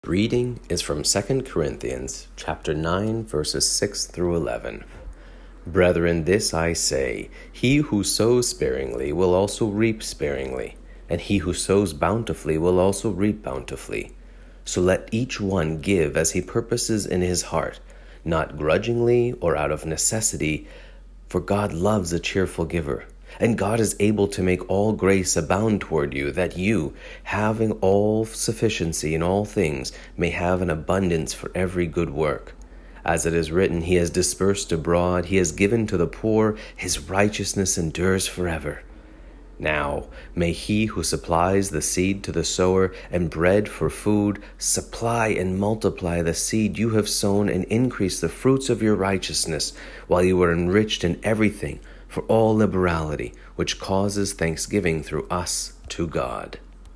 Reading is from 2 Corinthians chapter 9, verses 6 through 11. Brethren, this I say, he who sows sparingly will also reap sparingly, and he who sows bountifully will also reap bountifully. So let each one give as he purposes in his heart, not grudgingly or out of necessity, for God loves a cheerful giver. And God is able to make all grace abound toward you, that you, having all sufficiency in all things, may have an abundance for every good work. As it is written, He has dispersed abroad, He has given to the poor, His righteousness endures forever. Now may He who supplies the seed to the sower and bread for food supply and multiply the seed you have sown and increase the fruits of your righteousness, while you are enriched in everything for all liberality, which causes thanksgiving through us to God.